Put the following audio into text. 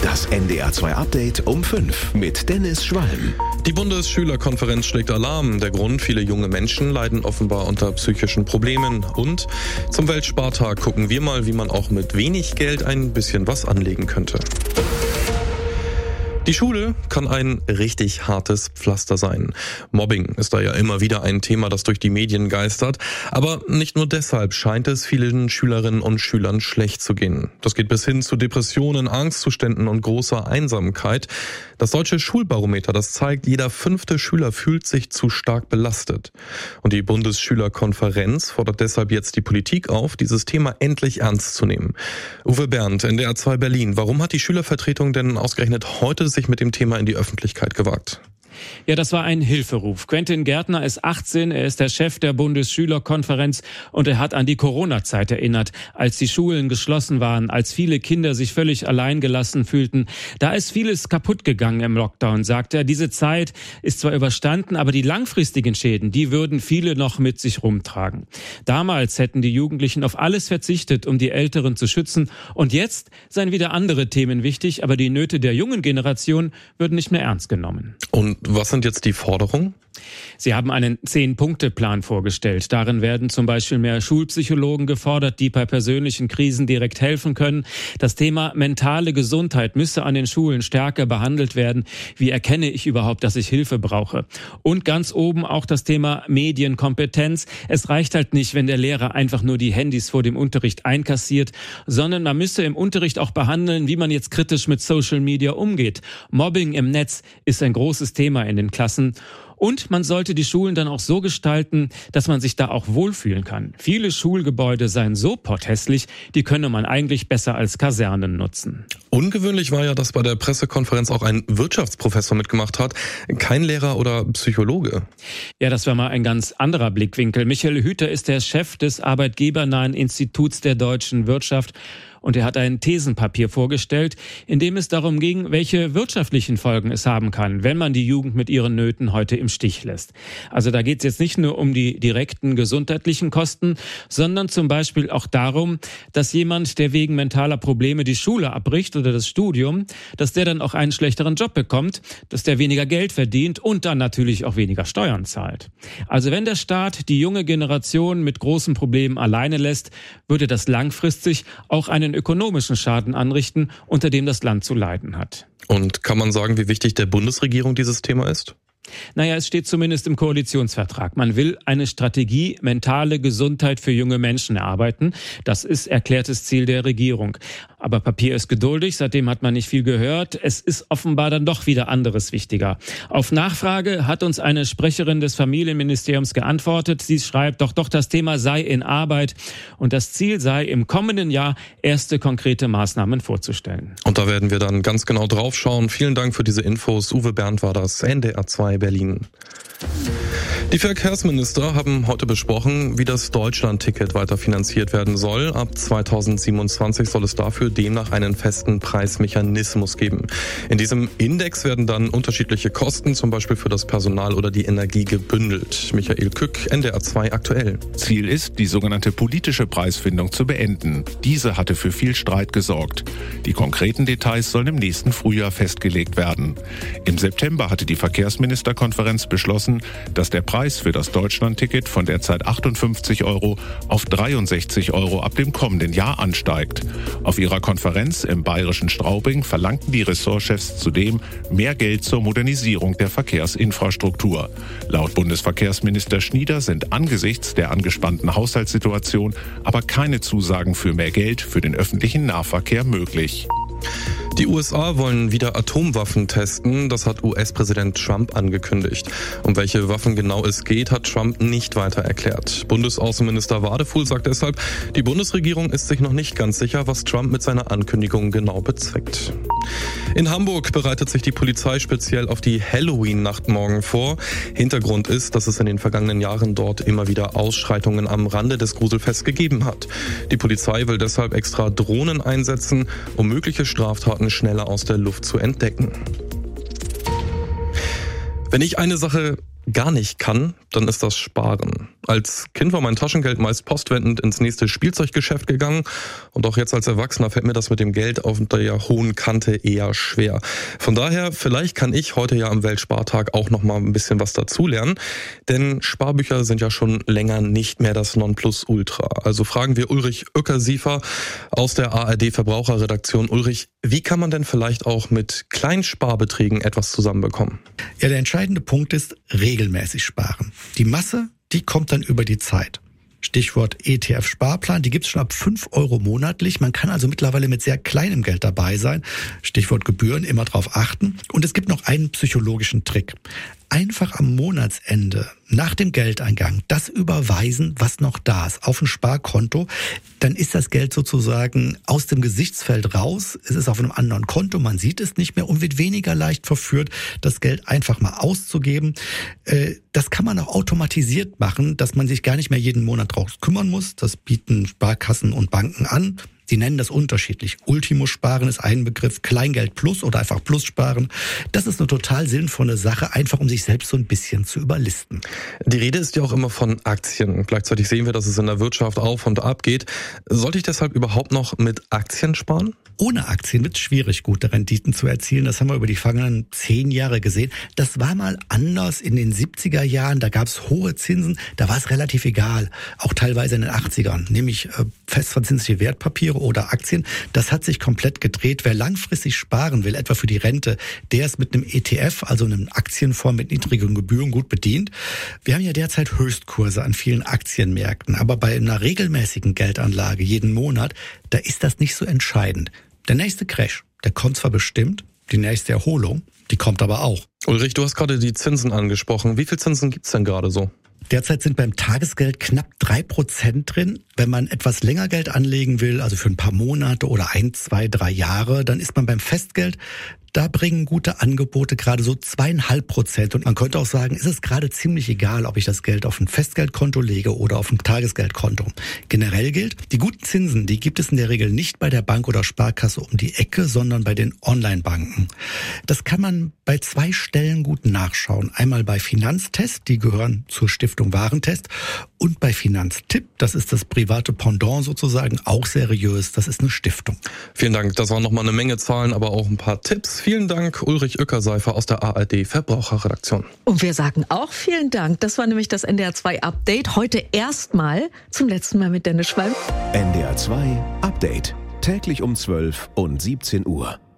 Das NDR 2 Update um 5 mit Dennis Schwalm. Die Bundesschülerkonferenz schlägt Alarm. Der Grund: viele junge Menschen leiden offenbar unter psychischen Problemen. Und zum Weltspartag gucken wir mal, wie man auch mit wenig Geld ein bisschen was anlegen könnte. Die Schule kann ein richtig hartes Pflaster sein. Mobbing ist da ja immer wieder ein Thema, das durch die Medien geistert. Aber nicht nur deshalb scheint es vielen Schülerinnen und Schülern schlecht zu gehen. Das geht bis hin zu Depressionen, Angstzuständen und großer Einsamkeit. Das Deutsche Schulbarometer, das zeigt, jeder 5. Schüler fühlt sich zu stark belastet. Und die Bundesschülerkonferenz fordert deshalb jetzt die Politik auf, dieses Thema endlich ernst zu nehmen. Uwe Berndt, NDR 2 Berlin. Warum hat die Schülervertretung denn ausgerechnet heute sich mit dem Thema in die Öffentlichkeit gewagt? Ja, das war ein Hilferuf. Quentin Gärtner ist 18, er ist der Chef der Bundesschülerkonferenz und er hat an die Corona-Zeit erinnert, als die Schulen geschlossen waren, als viele Kinder sich völlig alleingelassen fühlten. Da ist vieles kaputt gegangen im Lockdown, sagt er. Diese Zeit ist zwar überstanden, aber die langfristigen Schäden, die würden viele noch mit sich rumtragen. Damals hätten die Jugendlichen auf alles verzichtet, um die Älteren zu schützen. Und jetzt seien wieder andere Themen wichtig, aber die Nöte der jungen Generation würden nicht mehr ernst genommen. Und was sind jetzt die Forderungen? Sie haben einen 10-Punkte-Plan vorgestellt. Darin werden zum Beispiel mehr Schulpsychologen gefordert, die bei persönlichen Krisen direkt helfen können. Das Thema mentale Gesundheit müsse an den Schulen stärker behandelt werden. Wie erkenne ich überhaupt, dass ich Hilfe brauche? Und ganz oben auch das Thema Medienkompetenz. Es reicht halt nicht, wenn der Lehrer einfach nur die Handys vor dem Unterricht einkassiert, sondern man müsse im Unterricht auch behandeln, wie man jetzt kritisch mit Social Media umgeht. Mobbing im Netz ist ein großes Thema in den Klassen. Und man sollte die Schulen dann auch so gestalten, dass man sich da auch wohlfühlen kann. Viele Schulgebäude seien so potthässlich, die könne man eigentlich besser als Kasernen nutzen. Ungewöhnlich war ja, dass bei der Pressekonferenz auch ein Wirtschaftsprofessor mitgemacht hat, kein Lehrer oder Psychologe. Ja, das war mal ein ganz anderer Blickwinkel. Michael Hüter ist der Chef des arbeitgebernahen Instituts der deutschen Wirtschaft. Und er hat ein Thesenpapier vorgestellt, in dem es darum ging, welche wirtschaftlichen Folgen es haben kann, wenn man die Jugend mit ihren Nöten heute im Stich lässt. Also da geht es jetzt nicht nur um die direkten gesundheitlichen Kosten, sondern zum Beispiel auch darum, dass jemand, der wegen mentaler Probleme die Schule abbricht oder das Studium, dass der dann auch einen schlechteren Job bekommt, dass der weniger Geld verdient und dann natürlich auch weniger Steuern zahlt. Also wenn der Staat die junge Generation mit großen Problemen alleine lässt, würde das langfristig auch einen ökonomischen Schaden anrichten, unter dem das Land zu leiden hat. Und kann man sagen, wie wichtig der Bundesregierung dieses Thema ist? Naja, es steht zumindest im Koalitionsvertrag. Man will eine Strategie mentale Gesundheit für junge Menschen erarbeiten. Das ist erklärtes Ziel der Regierung. Aber Papier ist geduldig, seitdem hat man nicht viel gehört. Es ist offenbar dann doch wieder anderes wichtiger. Auf Nachfrage hat uns eine Sprecherin des Familienministeriums geantwortet. Sie schreibt, doch, das Thema sei in Arbeit und das Ziel sei, im kommenden Jahr erste konkrete Maßnahmen vorzustellen. Und da werden wir dann ganz genau drauf schauen. Vielen Dank für diese Infos. Uwe Berndt war das, NDR 2 Berlin. Die Verkehrsminister haben heute besprochen, wie das Deutschland-Ticket weiter finanziert werden soll. Ab 2027 soll es dafür demnach einen festen Preismechanismus geben. In diesem Index werden dann unterschiedliche Kosten, zum Beispiel für das Personal oder die Energie, gebündelt. Michael Kück, NDR 2 aktuell. Ziel ist, die sogenannte politische Preisfindung zu beenden. Diese hatte für viel Streit gesorgt. Die konkreten Details sollen im nächsten Frühjahr festgelegt werden. Im September hatte die Verkehrsministerkonferenz beschlossen, dass der Preis für das Deutschlandticket von derzeit 58 € auf 63 € ab dem kommenden Jahr ansteigt. Auf ihrer Konferenz im bayerischen Straubing verlangten die Ressortchefs zudem mehr Geld zur Modernisierung der Verkehrsinfrastruktur. Laut Bundesverkehrsminister Schnieder sind angesichts der angespannten Haushaltssituation aber keine Zusagen für mehr Geld für den öffentlichen Nahverkehr möglich. Die USA wollen wieder Atomwaffen testen, das hat US-Präsident Trump angekündigt. Um welche Waffen genau es geht, hat Trump nicht weiter erklärt. Bundesaußenminister Wadefuhl sagt deshalb, die Bundesregierung ist sich noch nicht ganz sicher, was Trump mit seiner Ankündigung genau bezweckt. In Hamburg bereitet sich die Polizei speziell auf die Halloween-Nacht morgen vor. Hintergrund ist, dass es in den vergangenen Jahren dort immer wieder Ausschreitungen am Rande des Gruselfests gegeben hat. Die Polizei will deshalb extra Drohnen einsetzen, um mögliche Straftaten schneller aus der Luft zu entdecken. Wenn ich eine Sache gar nicht kann, dann ist das Sparen. Als Kind war mein Taschengeld meist postwendend ins nächste Spielzeuggeschäft gegangen und auch jetzt als Erwachsener fällt mir das mit dem Geld auf der hohen Kante eher schwer. Von daher, vielleicht kann ich heute ja am Weltspartag auch noch mal ein bisschen was dazulernen, denn Sparbücher sind ja schon länger nicht mehr das Nonplusultra. Also fragen wir Ulrich Uecker-Siefer aus der ARD Verbraucherredaktion. Ulrich, wie kann man denn vielleicht auch mit kleinen Sparbeträgen etwas zusammenbekommen? Ja, der entscheidende Punkt ist regelmäßig sparen. Die Masse, die kommt dann über die Zeit. Stichwort ETF-Sparplan, die gibt's schon ab 5 Euro monatlich. Man kann also mittlerweile mit sehr kleinem Geld dabei sein. Stichwort Gebühren, immer drauf achten. Und es gibt noch einen psychologischen Trick. Einfach am Monatsende, nach dem Geldeingang, das überweisen, was noch da ist, auf ein Sparkonto. Dann ist das Geld sozusagen aus dem Gesichtsfeld raus. Es ist auf einem anderen Konto, man sieht es nicht mehr und wird weniger leicht verführt, das Geld einfach mal auszugeben. Das kann man auch automatisiert machen, dass man sich gar nicht mehr jeden Monat drauf kümmern muss. Das bieten Sparkassen und Banken an. Die nennen das unterschiedlich. Ultimo-Sparen ist ein Begriff, Kleingeld Plus oder einfach Plus sparen. Das ist eine total sinnvolle Sache, einfach um sich selbst so ein bisschen zu überlisten. Die Rede ist ja auch immer von Aktien. Gleichzeitig sehen wir, dass es in der Wirtschaft auf und ab geht. Sollte ich deshalb überhaupt noch mit Aktien sparen? Ohne Aktien wird es schwierig, gute Renditen zu erzielen. Das haben wir über die vergangenen 10 Jahre gesehen. Das war mal anders in den 70er Jahren. Da gab es hohe Zinsen. Da war es relativ egal. Auch teilweise in den 80ern. Nämlich festverzinsliche Wertpapiere oder Aktien. Das hat sich komplett gedreht. Wer langfristig sparen will, etwa für die Rente, der ist mit einem ETF, also einem Aktienfonds mit niedrigen Gebühren, gut bedient. Wir haben ja derzeit Höchstkurse an vielen Aktienmärkten. Aber bei einer regelmäßigen Geldanlage jeden Monat, da ist das nicht so entscheidend. Der nächste Crash, der kommt zwar bestimmt, die nächste Erholung, die kommt aber auch. Ulrich, du hast gerade die Zinsen angesprochen. Wie viel Zinsen gibt's denn gerade so? Derzeit sind beim Tagesgeld knapp 3% drin. Wenn man etwas länger Geld anlegen will, also für ein paar Monate oder 1, 2, 3 Jahre, dann ist man beim Festgeld. Da bringen gute Angebote gerade so 2,5%. Und man könnte auch sagen, ist es gerade ziemlich egal, ob ich das Geld auf ein Festgeldkonto lege oder auf ein Tagesgeldkonto. Generell gilt, die guten Zinsen, die gibt es in der Regel nicht bei der Bank oder Sparkasse um die Ecke, sondern bei den Online-Banken. Das kann man bei 2 Stellen gut nachschauen. Einmal bei Finanztest, die gehören zur Stiftung Warentest, und bei Finanztipp, das ist das private Pendant sozusagen, auch seriös, das ist eine Stiftung. Vielen Dank, das waren nochmal eine Menge Zahlen, aber auch ein paar Tipps. Vielen Dank, Ulrich Uecker-Siefer aus der ARD Verbraucherredaktion. Und wir sagen auch vielen Dank. Das war nämlich das NDR 2 Update. Heute erstmal zum letzten Mal mit Dennis Schwalm. NDR 2 Update. Täglich um 12 und 17 Uhr.